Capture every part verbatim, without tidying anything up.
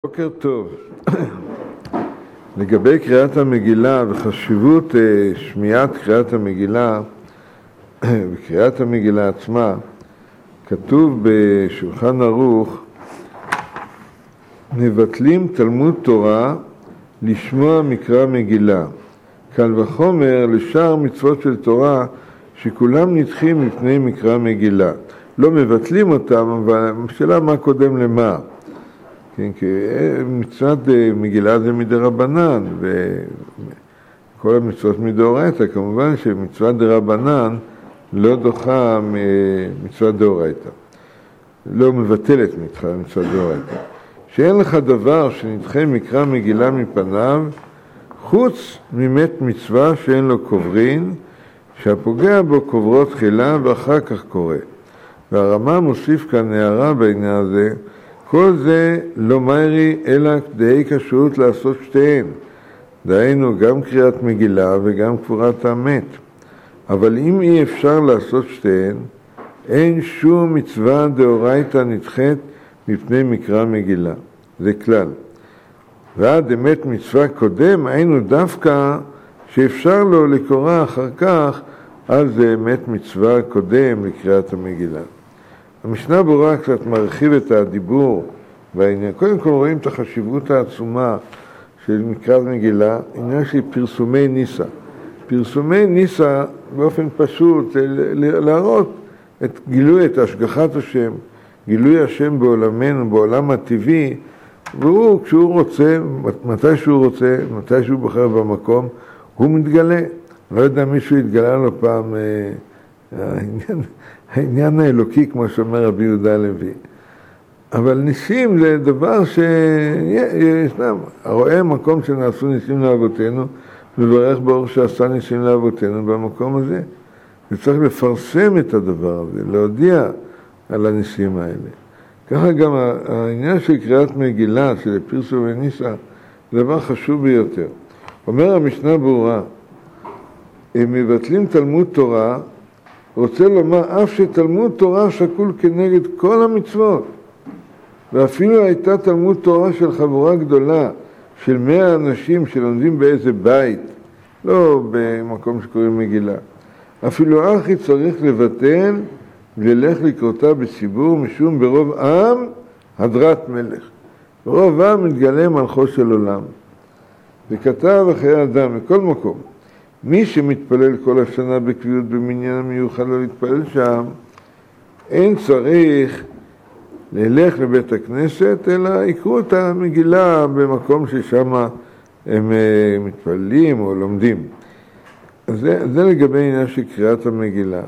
בוקר טוב. לגבי קריאת המגילה וחשיבות שמיעת קריאת המגילה וקריאת המגילה עצמה, כתוב בשולחן ערוך, מבטלים תלמוד תורה לשמוע מקרא מגילה, קל וחומר לשאר מצוות של תורה שכולם נדחים מפני מקרא מגילה. לא מבטלים אותם, אבל השאלה מה קודם למה. כן, כי מצוות מגילה זה מדרבנן, וכל המצוות מדאורייתא. כמובן שמצוות דרבנן לא דוחה מצוות דאורייתא, לא מבטלת מצוות דאורייתא. שאין לך דבר שנדחה מקרא מגילה מפניו, חוץ ממת מצווה שאין לו קוברין, שהפוגע בו קוברו תחילה ואחר כך קורא. והרמ"א מוסיף כאן הערה בעניין הזה, כל זה לא מהרי אלא כדי כשרות לעשות שתיהן, דהיינו גם קריאת מגילה וגם קבורת המת. אבל אם אי אפשר לעשות שתיהן, אין שום מצווה דאורייתא נדחית מפני מקרא מגילה, זה כלל. ועד אמת מצווה קודם, היינו דווקא שאפשר לו לקרוא אחר כך, על זה אמת מצווה קודם לקריאת המגילה. המשנה ברורה קצת מרחיב את הדיבור בעניין. קודם כל רואים את החשיבות העצומה של מקראת מגילה, עניין של פרסומי ניסה. פרסומי ניסה באופן פשוט, להראות את גילוי, את השגחת השם, גילוי השם בעולמנו, בעולם הטבעי, והוא כשהוא רוצה, מתי שהוא רוצה, מתי שהוא בוחר במקום, הוא מתגלה. לא יודע, מישהו התגלה לו פעם, העניין, העניין האלוקי, כמו שאומר רבי יהודה הלוי. אבל ניסים זה דבר שישנם. הרואה מקום שנעשו ניסים לאבותינו, מברך ברוך שעשה ניסים לאבותינו במקום הזה. וצריך לפרסם את הדבר הזה, להודיע על הניסים האלה. ככה גם העניין של קריאת מגילה, של פרסום וניסה, זה דבר חשוב ביותר. אומר המשנה ברורה, אם מבטלים תלמוד תורה, רוצה לומר אף שתלמוד תורה שקול כנגד כל המצוות. ואפילו הייתה תלמוד תורה של חבורה גדולה, של מאה אנשים שלומדים באיזה בית, לא במקום שקוראים מגילה. אפילו אחי צריך לבטל וללך לקרותה בציבור, משום ברוב עם הדרת מלך. ברוב עם מתגלה מלכו של עולם. וכתב אחרי אדם מכל מקום, מי שמתפלל כל השנה בקביעות במניין המיוחד לא להתפלל שם, אין צריך ללך לבית הכנסת, אלא יקרו את המגילה במקום ששם הם מתפללים או לומדים. אז זה, זה לגבי עניין של קריאת המגילה.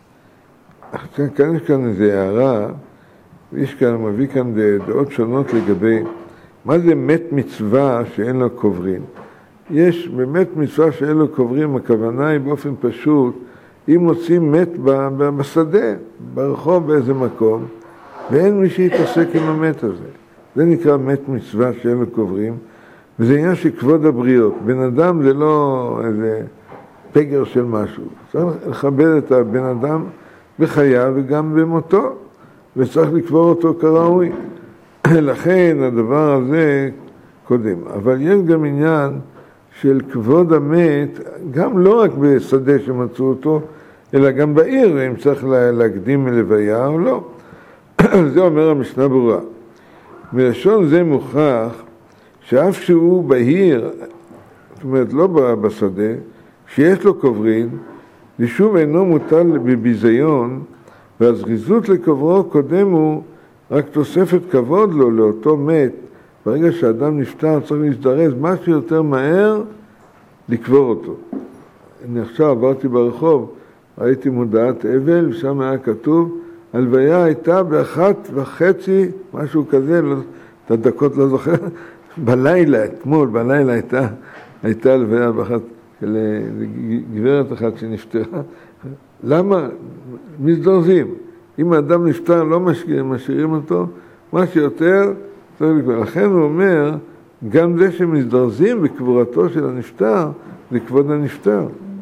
כאן, כאן יש כאן איזו הערה, ויש כאן, מביא כאן דעות שונות לגבי מה זה מת מצווה שאין לו קוברין. יש באמת מצווה שאין לו קוברים, הכוונה היא באופן פשוט, אם מוצאים מת בשדה, ברחוב באיזה מקום, ואין מי שיתעסק עם המת הזה. זה נקרא מת מצווה שאין לו קוברים, וזה עניין של כבוד הבריות. בן אדם זה לא איזה פגר של משהו. צריך לכבד את הבן אדם בחייו וגם במותו, וצריך לקבור אותו כראוי. לכן הדבר הזה קודם. אבל יש גם עניין של כבוד המת, גם לא רק בשדה שמצאו אותו, אלא גם בעיר, אם צריך להקדים מלוויה או לא. זה אומר המשנה ברורה. מלשון זה מוכרח, שאף שהוא בעיר, זאת אומרת לא בשדה, שיש לו קוברין, ושוב אינו מוטל בביזיון, והזריזות לקוברו קודם הוא רק תוספת כבוד לו, לאותו מת. ברגע שאדם נפטר צריך להזדרז משהו יותר מהר לקבור אותו. אני עכשיו עברתי ברחוב, ראיתי מודעת אבל, ושם היה כתוב, הלוויה הייתה באחת וחצי, משהו כזה, לא, את הדקות לא זוכר, בלילה, אתמול, בלילה הייתה, הייתה הלוויה באחת, לגברת אחת שנפטרה. למה? מזדרזים. אם האדם נפטר לא משאירים, משאירים אותו, מה שיותר, לכן הוא אומר, גם זה שמזדרזים בקבורתו של הנפטר, זה כבוד הנפטר.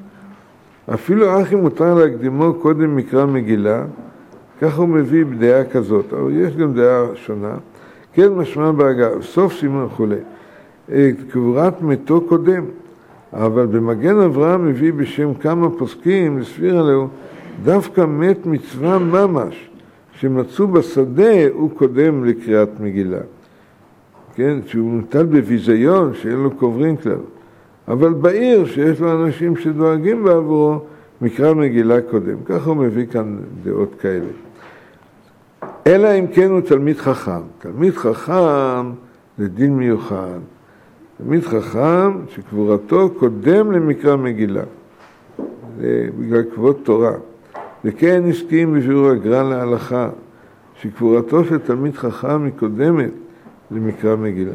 אפילו אחי מותר להקדימו קודם מקרא מגילה, כך הוא מביא בדעה כזאת, אבל יש גם דעה שונה, כן משמע בהגה, סוף סימן חולה. קבורת מתו קודם, אבל במגן אברהם מביא בשם כמה פוסקים, לסביר עליו, דווקא מת מצווה ממש, שמצאו בשדה הוא קודם לקריאת מגילה. כן, שהוא נוטל בביזיון, שאין לו קוברים כלל. אבל בעיר שיש לו אנשים שדואגים בעבורו, מקרא מגילה קודם. ככה הוא מביא כאן דעות כאלה. אלא אם כן הוא תלמיד חכם. תלמיד חכם זה דין מיוחד. תלמיד חכם שקבורתו קודם למקרא מגילה. זה בגלל כבוד תורה. וכן הסכים בבירור הגר"א להלכה, שקבורתו של תלמיד חכם היא קודמת למקרא מגילה.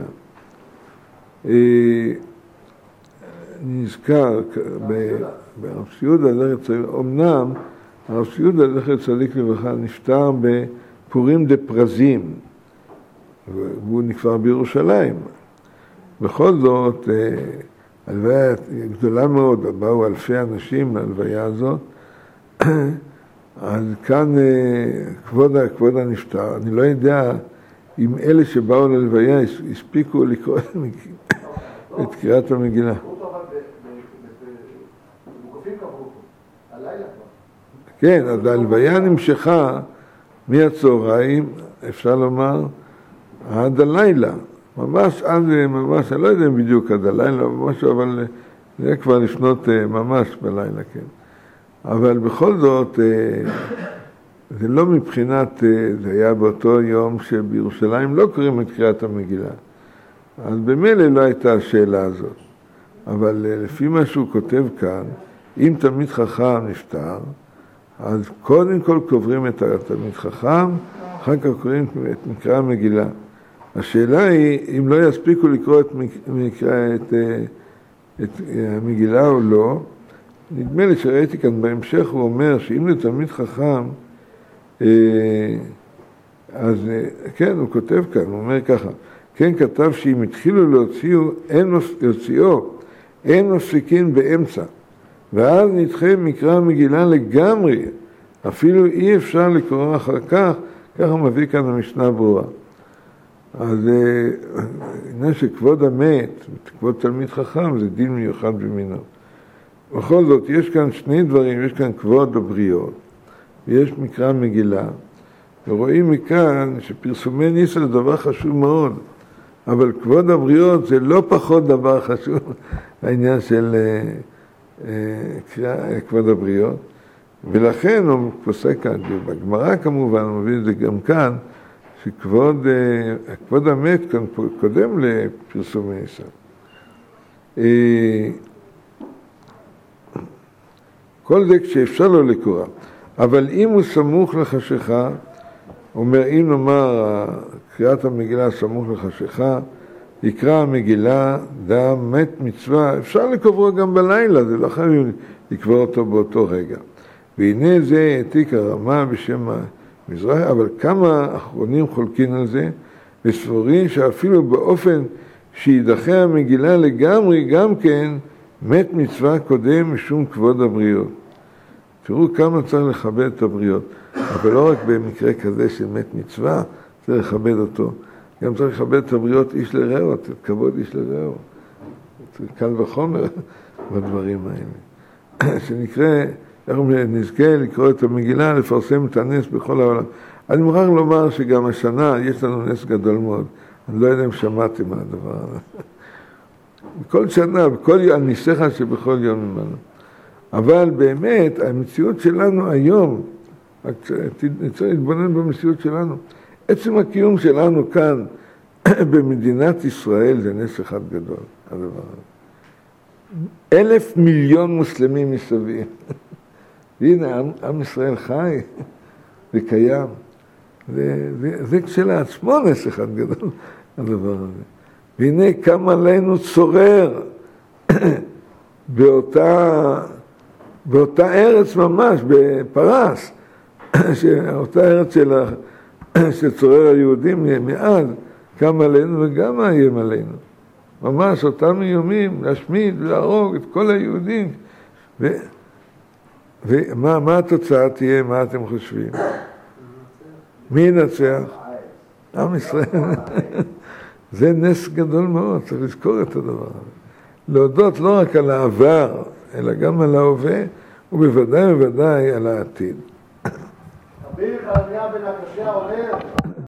נזכר ברב יהודה זכר צדיק, אמנם הרב יהודה זכר צדיק לברכה נפטר בפורים דפרזים, והוא נקבר בירושלים. בכל זאת, הלוויה גדולה מאוד, באו אלפי אנשים להלוויה הזאת, אז כאן כבוד, כבוד הנפטר, אני לא יודע אם אלה שבאו ללוויה הספיקו לקרוא את קריאת המגילה. כן, אז ההלוויה נמשכה מהצהריים, אפשר לומר, עד הלילה. ממש עד, ממש, אני לא יודע בדיוק עד הלילה, ממש, אבל זה היה כבר לפנות ממש בלילה, כן. אבל בכל זאת, זה לא מבחינת, זה היה באותו יום שבירושלים לא קוראים את קריאת המגילה. אז במילא לא הייתה השאלה הזאת. אבל לפי מה שהוא כותב כאן, אם תלמיד חכם נפטר, אז קודם כל קוברים את התלמיד חכם, אחר כך קוראים את מקרא המגילה. השאלה היא, אם לא יספיקו לקרוא את, מקרא, את, את המגילה או לא, נדמה לי שראיתי כאן בהמשך, הוא אומר שאם לתלמיד חכם, אז כן, הוא כותב כאן, הוא אומר ככה, כן כתב שאם התחילו להוציאו, אין להוציאו, אין מפסיקים באמצע, ואז נדחה מקרא המגילה לגמרי, אפילו אי אפשר לקרוא אחר כך, ככה מביא כאן המשנה ברורה. אז עניין שכבוד המת, כבוד תלמיד חכם, זה דין מיוחד במינו. בכל זאת, יש כאן שני דברים, יש כאן כבוד הבריות, ויש מקרא מגילה, ורואים מכאן שפרסומי ניסה זה דבר חשוב מאוד, אבל כבוד הבריות זה לא פחות דבר חשוב, העניין של כבוד הבריות, ולכן הוא פוסק כאן, בגמרא כמובן, הוא מביא את זה גם כאן, שכבוד כבוד המת כאן קודם לפרסומי ניסה. כל זה כשאפשר לו לקרוא, אבל אם הוא סמוך לחשיכה, אומר, אם נאמר קריאת המגילה סמוך לחשיכה, יקרא המגילה דם מת מצווה, אפשר לקברו גם בלילה, זה לא חייבים לקבור אותו באותו רגע. והנה זה העתיק הרמה בשם המזרח, אבל כמה אחרונים חולקים על זה, וסבורים שאפילו באופן שידחה המגילה לגמרי, גם כן מת מצווה קודם משום כבוד הבריות. תראו כמה צריך לכבד את הבריות, אבל לא רק במקרה כזה של מת מצווה, צריך לכבד אותו. גם צריך לכבד את הבריות איש לרעהו, את כבוד איש לרעהו. קל וחומר בדברים האלה. שנקרא, אנחנו נזכה לקרוא את המגילה, לפרסם את הנס בכל העולם. אני מוכרח לומר שגם השנה יש לנו נס גדול מאוד. אני לא יודע אם שמעתם מה הדבר הזה. בכל שנה, בכל יום, אני ניסחה שבכל יום ממנו. אבל באמת, המציאות שלנו היום, צריך להתבונן במציאות שלנו. עצם הקיום שלנו כאן, במדינת ישראל, זה נס אחד גדול, הדבר הזה. אלף מיליון מוסלמים מסביב. והנה, עם, עם ישראל חי וקיים. זה, זה, זה כשלעצמו נס אחד גדול, הדבר הזה. והנה, כמה עלינו צורר באותה... באותה ארץ ממש, בפרס, אותה ארץ של, של צורר היהודים מאז, קם עלינו וגם מאיים עלינו. ממש אותם איומים, להשמיד, להרוג את כל היהודים. ו, ומה מה התוצאה תהיה, מה אתם חושבים? מי ינצח? עם ישראל. זה נס גדול מאוד, צריך לזכור את הדבר הזה. להודות לא רק על העבר, אלא גם על ההווה, ובוודאי ובוודאי על העתיד. רבי חנניה בן עקשיא אומר